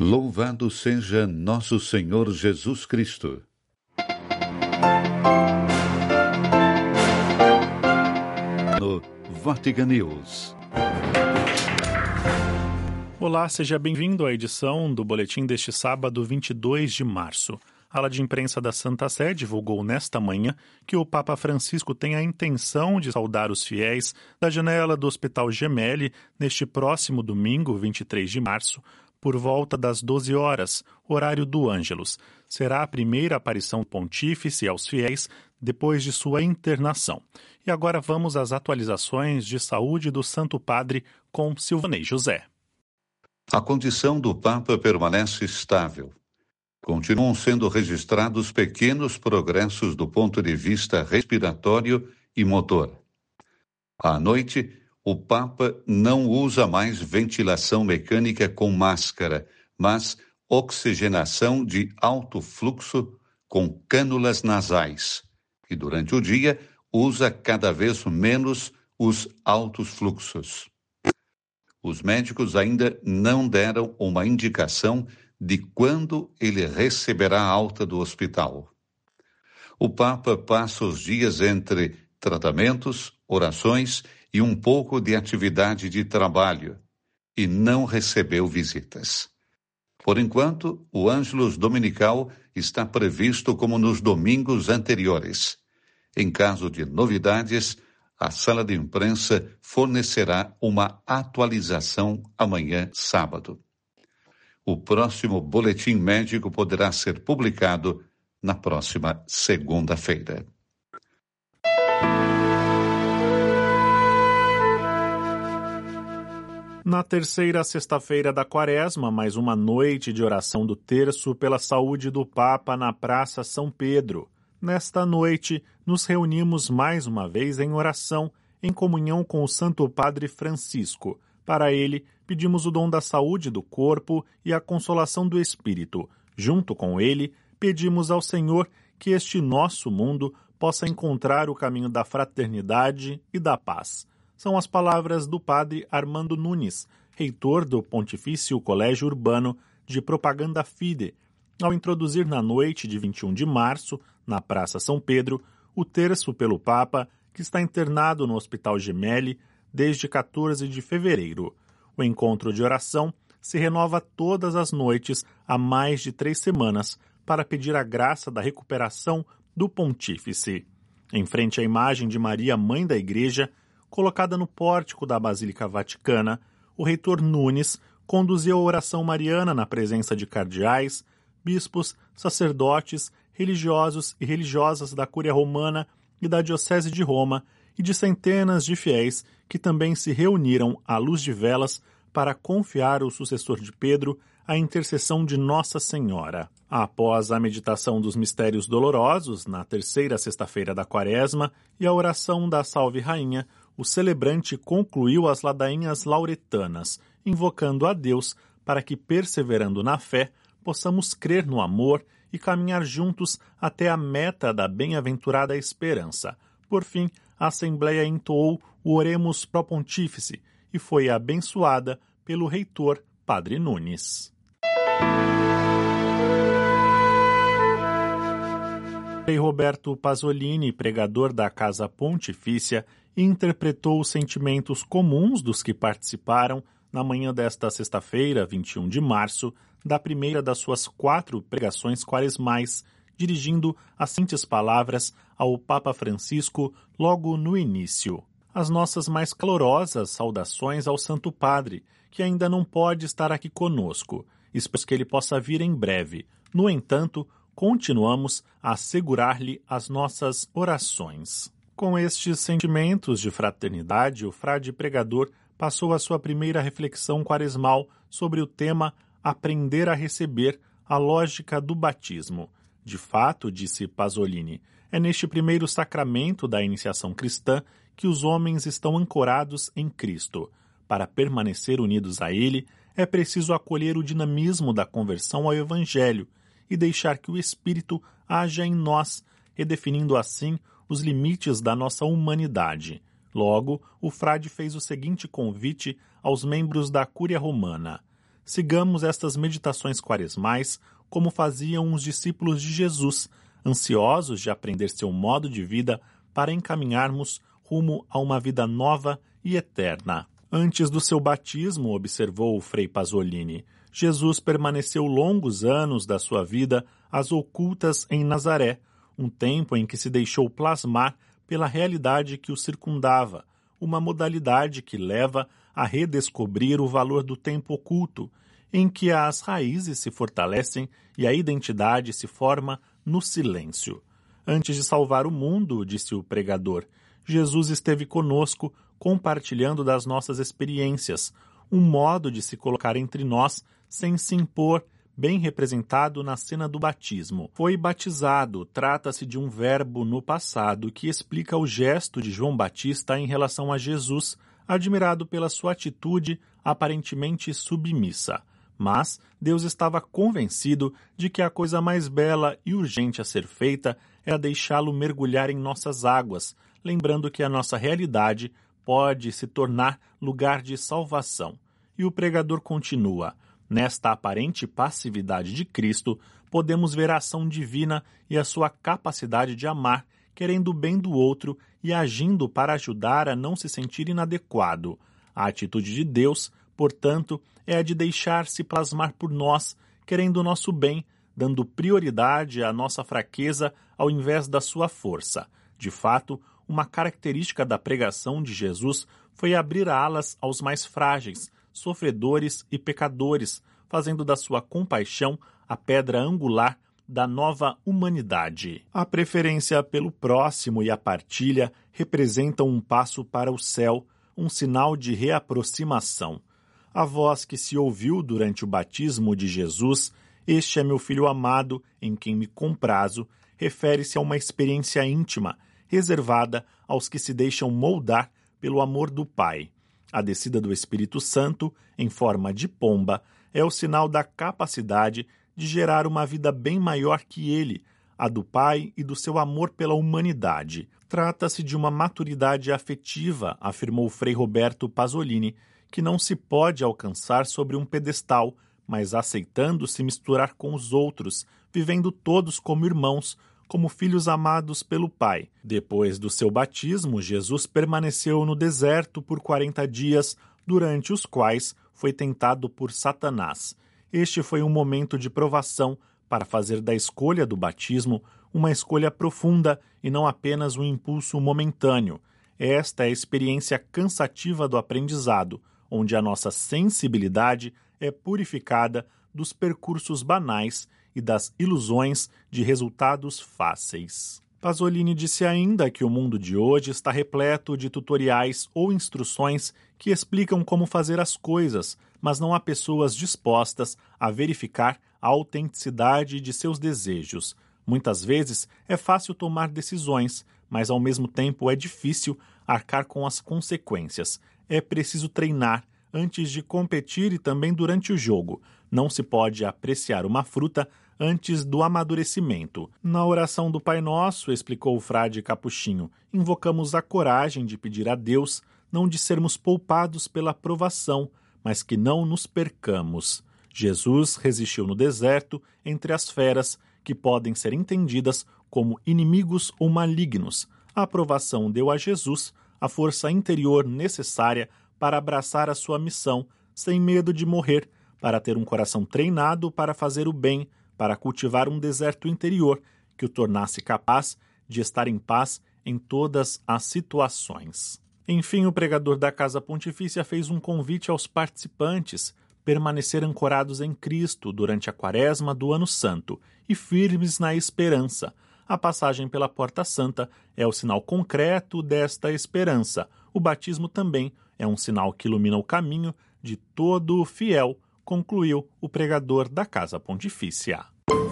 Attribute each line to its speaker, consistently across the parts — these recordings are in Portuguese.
Speaker 1: Louvado seja nosso Senhor Jesus Cristo. No Vatican News.
Speaker 2: Olá, seja bem-vindo à edição do boletim deste sábado, 22 de março. A ala de imprensa da Santa Sé divulgou nesta manhã que o Papa Francisco tem a intenção de saudar os fiéis da janela do Hospital Gemelli neste próximo domingo, 23 de março, por volta das 12 horas, horário do Ângelus. Será a primeira aparição pontífice aos fiéis depois de sua internação. E agora vamos às atualizações de saúde do Santo Padre com Silvanei José.
Speaker 1: A condição do Papa permanece estável. Continuam sendo registrados pequenos progressos do ponto de vista respiratório e motor. À noite, o Papa não usa mais ventilação mecânica com máscara, mas oxigenação de alto fluxo com cânulas nasais. E durante o dia, usa cada vez menos os altos fluxos. Os médicos ainda não deram uma indicação de quando ele receberá alta do hospital. O Papa passa os dias entre tratamentos, orações e um pouco de atividade de trabalho, e não recebeu visitas. Por enquanto, o Ângelus Dominical está previsto como nos domingos anteriores. Em caso de novidades, a sala de imprensa fornecerá uma atualização amanhã, sábado. O próximo boletim médico poderá ser publicado na próxima segunda-feira.
Speaker 2: Na terceira sexta-feira da Quaresma, mais uma noite de oração do terço pela saúde do Papa na Praça São Pedro. Nesta noite, nos reunimos mais uma vez em oração, em comunhão com o Santo Padre Francisco. Para ele, pedimos o dom da saúde do corpo e a consolação do espírito. Junto com ele, pedimos ao Senhor que este nosso mundo possa encontrar o caminho da fraternidade e da paz. São as palavras do padre Armando Nunes, reitor do Pontifício Colégio Urbano de Propaganda Fide, ao introduzir na noite de 21 de março, na Praça São Pedro, o terço pelo Papa, que está internado no Hospital Gemelli desde 14 de fevereiro. O encontro de oração se renova todas as noites há mais de 3 semanas para pedir a graça da recuperação do pontífice. Em frente à imagem de Maria, Mãe da Igreja, colocada no pórtico da Basílica Vaticana, o reitor Nunes conduziu a oração mariana na presença de cardeais, bispos, sacerdotes, religiosos e religiosas da Cúria Romana e da Diocese de Roma e de centenas de fiéis que também se reuniram à luz de velas para confiar ao sucessor de Pedro a intercessão de Nossa Senhora. Após a meditação dos mistérios dolorosos, na terceira sexta-feira da Quaresma, e a oração da Salve Rainha, o celebrante concluiu as ladainhas lauretanas, invocando a Deus para que, perseverando na fé, possamos crer no amor e caminhar juntos até a meta da bem-aventurada esperança. Por fim, a Assembleia entoou o Oremus Pro Pontífice e foi abençoada pelo reitor Padre Nunes. Frei Roberto Pasolini, pregador da Casa Pontifícia, interpretou os sentimentos comuns dos que participaram na manhã desta sexta-feira, 21 de março, da primeira das suas 4 pregações quaresmais, dirigindo as seguintes palavras ao Papa Francisco logo no início. As nossas mais calorosas saudações ao Santo Padre, que ainda não pode estar aqui conosco. Espero que ele possa vir em breve. No entanto, continuamos a assegurar-lhe as nossas orações. Com estes sentimentos de fraternidade, o frade pregador passou a sua primeira reflexão quaresmal sobre o tema Aprender a Receber, a lógica do batismo. De fato, disse Pasolini, é neste primeiro sacramento da iniciação cristã que os homens estão ancorados em Cristo. Para permanecer unidos a Ele, é preciso acolher o dinamismo da conversão ao Evangelho e deixar que o Espírito haja em nós, redefinindo assim os limites da nossa humanidade. Logo, o frade fez o seguinte convite aos membros da Cúria Romana: sigamos estas meditações quaresmais como faziam os discípulos de Jesus, ansiosos de aprender seu modo de vida para encaminharmos rumo a uma vida nova e eterna. Antes do seu batismo, observou o Frei Pasolini, Jesus permaneceu longos anos da sua vida às ocultas em Nazaré, um tempo em que se deixou plasmar pela realidade que o circundava, uma modalidade que leva a redescobrir o valor do tempo oculto, em que as raízes se fortalecem e a identidade se forma no silêncio. Antes de salvar o mundo, disse o pregador, Jesus esteve conosco, compartilhando das nossas experiências, um modo de se colocar entre nós sem se impor, bem representado na cena do batismo. Foi batizado, trata-se de um verbo no passado que explica o gesto de João Batista em relação a Jesus, admirado pela sua atitude aparentemente submissa. Mas Deus estava convencido de que a coisa mais bela e urgente a ser feita era deixá-lo mergulhar em nossas águas, lembrando que a nossa realidade pode se tornar lugar de salvação. E o pregador continua: nesta aparente passividade de Cristo, podemos ver a ação divina e a sua capacidade de amar, querendo o bem do outro e agindo para ajudar a não se sentir inadequado. A atitude de Deus, portanto, é a de deixar-se plasmar por nós, querendo o nosso bem, dando prioridade à nossa fraqueza ao invés da sua força. De fato, uma característica da pregação de Jesus foi abrir alas aos mais frágeis, sofredores e pecadores, fazendo da sua compaixão a pedra angular da nova humanidade. A preferência pelo próximo e a partilha representam um passo para o céu, um sinal de reaproximação. A voz que se ouviu durante o batismo de Jesus, "Este é meu filho amado, em quem me comprazo", refere-se a uma experiência íntima, reservada aos que se deixam moldar pelo amor do Pai. A descida do Espírito Santo, em forma de pomba, é o sinal da capacidade de gerar uma vida bem maior que ele, a do Pai e do seu amor pela humanidade. Trata-se de uma maturidade afetiva, afirmou Frei Roberto Pasolini, que não se pode alcançar sobre um pedestal, mas aceitando se misturar com os outros, vivendo todos como irmãos, como filhos amados pelo Pai. Depois do seu batismo, Jesus permaneceu no deserto por 40 dias, durante os quais foi tentado por Satanás. Este foi um momento de provação para fazer da escolha do batismo uma escolha profunda e não apenas um impulso momentâneo. Esta é a experiência cansativa do aprendizado, onde a nossa sensibilidade é purificada dos percursos banais e das ilusões de resultados fáceis. Pasolini disse ainda que o mundo de hoje está repleto de tutoriais ou instruções que explicam como fazer as coisas, mas não há pessoas dispostas a verificar a autenticidade de seus desejos. Muitas vezes é fácil tomar decisões, mas ao mesmo tempo é difícil arcar com as consequências. É preciso treinar antes de competir e também durante o jogo. Não se pode apreciar uma fruta antes do amadurecimento. Na oração do Pai Nosso, explicou o frade Capuchinho, invocamos a coragem de pedir a Deus não de sermos poupados pela provação, mas que não nos percamos. Jesus resistiu no deserto entre as feras que podem ser entendidas como inimigos ou malignos. A provação deu a Jesus a força interior necessária para abraçar a sua missão, sem medo de morrer, para ter um coração treinado para fazer o bem, para cultivar um deserto interior que o tornasse capaz de estar em paz em todas as situações. Enfim, o pregador da Casa Pontifícia fez um convite aos participantes permanecer ancorados em Cristo durante a Quaresma do Ano Santo e firmes na esperança. A passagem pela Porta Santa é o sinal concreto desta esperança. O batismo também é um sinal que ilumina o caminho de todo o fiel, concluiu o pregador da Casa Pontifícia.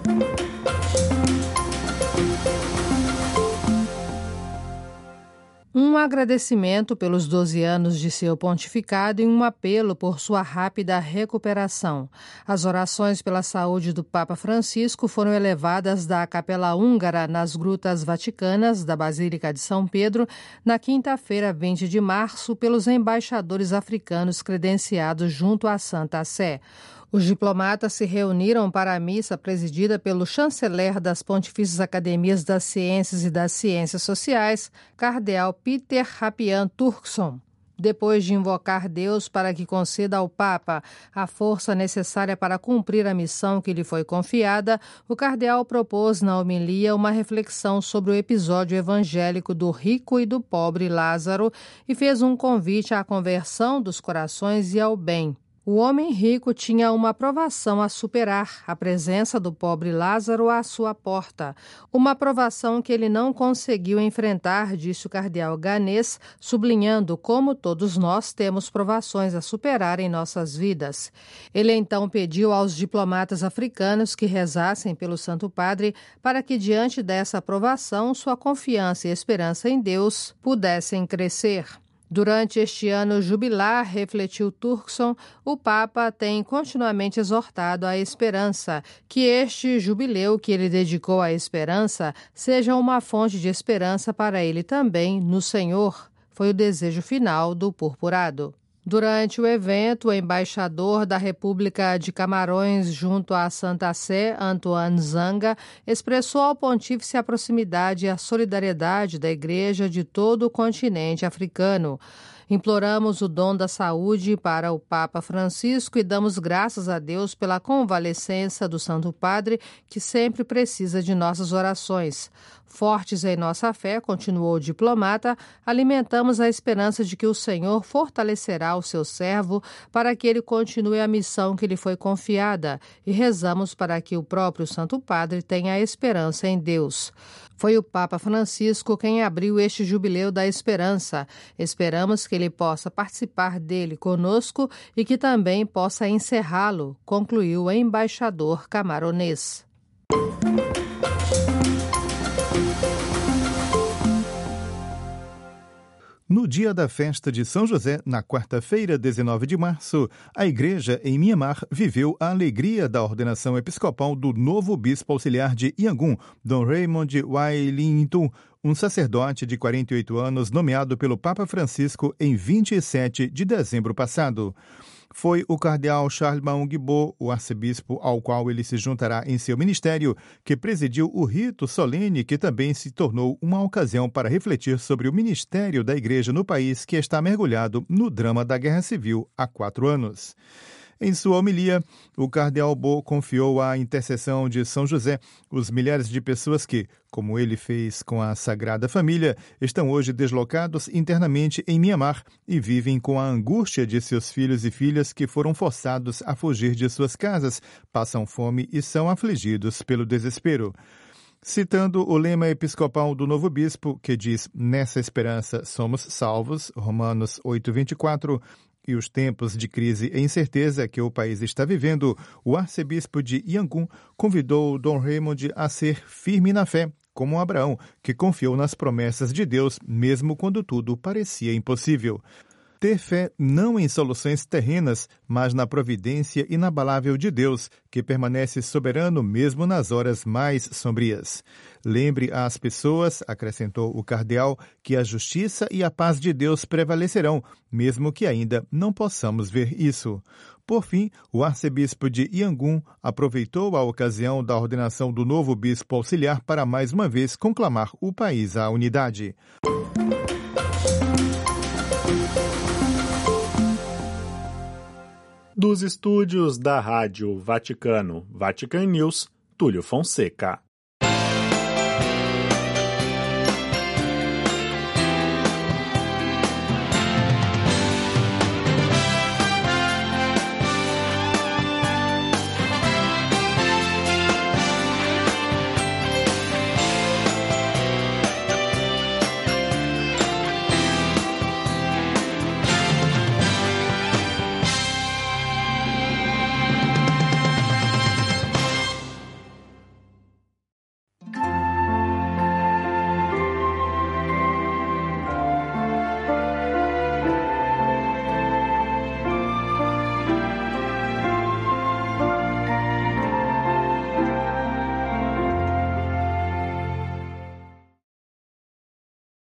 Speaker 3: Um agradecimento pelos 12 anos de seu pontificado e um apelo por sua rápida recuperação. As orações pela saúde do Papa Francisco foram elevadas da Capela Húngara nas Grutas Vaticanas da Basílica de São Pedro na quinta-feira, 20 de março, pelos embaixadores africanos credenciados junto à Santa Sé. Os diplomatas se reuniram para a missa presidida pelo chanceler das Pontifícias Academias das Ciências e das Ciências Sociais, cardeal Peter Rapian Turkson. Depois de invocar Deus para que conceda ao Papa a força necessária para cumprir a missão que lhe foi confiada, o cardeal propôs na homilia uma reflexão sobre o episódio evangélico do rico e do pobre Lázaro e fez um convite à conversão dos corações e ao bem. O homem rico tinha uma provação a superar, a presença do pobre Lázaro à sua porta. Uma provação que ele não conseguiu enfrentar, disse o cardeal Ganês, sublinhando como todos nós temos provações a superar em nossas vidas. Ele então pediu aos diplomatas africanos que rezassem pelo Santo Padre para que, diante dessa provação, sua confiança e esperança em Deus pudessem crescer. Durante este ano jubilar, refletiu Turkson, o Papa tem continuamente exortado à esperança, que este jubileu que ele dedicou à esperança seja uma fonte de esperança para ele também no Senhor. Foi o desejo final do purpurado. Durante o evento, o embaixador da República de Camarões junto à Santa Sé, Antoine Zanga, expressou ao pontífice a proximidade e a solidariedade da Igreja de todo o continente africano. Imploramos o dom da saúde para o Papa Francisco e damos graças a Deus pela convalescença do Santo Padre, que sempre precisa de nossas orações. Fortes em nossa fé, continuou o diplomata, alimentamos a esperança de que o Senhor fortalecerá o seu servo para que ele continue a missão que lhe foi confiada e rezamos para que o próprio Santo Padre tenha a esperança em Deus. Foi o Papa Francisco quem abriu este jubileu da esperança. Esperamos que ele possa participar dele conosco e que também possa encerrá-lo, concluiu o embaixador camaronês.
Speaker 4: No dia da festa de São José, na quarta-feira, 19 de março, a igreja em Mianmar viveu a alegria da ordenação episcopal do novo bispo auxiliar de Yangon, Dom Raymond Wailington, um sacerdote de 48 anos nomeado pelo Papa Francisco em 27 de dezembro passado. Foi o cardeal Charles Maung-Bo, o arcebispo ao qual ele se juntará em seu ministério, que presidiu o rito solene que também se tornou uma ocasião para refletir sobre o ministério da igreja no país que está mergulhado no drama da Guerra Civil há 4 anos. Em sua homilia, o cardeal Bo confiou à intercessão de São José os milhares de pessoas que, como ele fez com a Sagrada Família, estão hoje deslocados internamente em Mianmar e vivem com a angústia de seus filhos e filhas que foram forçados a fugir de suas casas, passam fome e são afligidos pelo desespero. Citando o lema episcopal do novo bispo, que diz: "Nessa esperança somos salvos", Romanos 8:24, e os tempos de crise e incerteza que o país está vivendo, o arcebispo de Yangon convidou Dom Raymond a ser firme na fé, como Abraão, que confiou nas promessas de Deus, mesmo quando tudo parecia impossível. Ter fé não em soluções terrenas, mas na providência inabalável de Deus, que permanece soberano mesmo nas horas mais sombrias. Lembre às pessoas, acrescentou o cardeal, que a justiça e a paz de Deus prevalecerão, mesmo que ainda não possamos ver isso. Por fim, o arcebispo de Yangon aproveitou a ocasião da ordenação do novo bispo auxiliar para mais uma vez conclamar o país à unidade.
Speaker 2: Dos estúdios da Rádio Vaticano, Vatican News, Túlio Fonseca.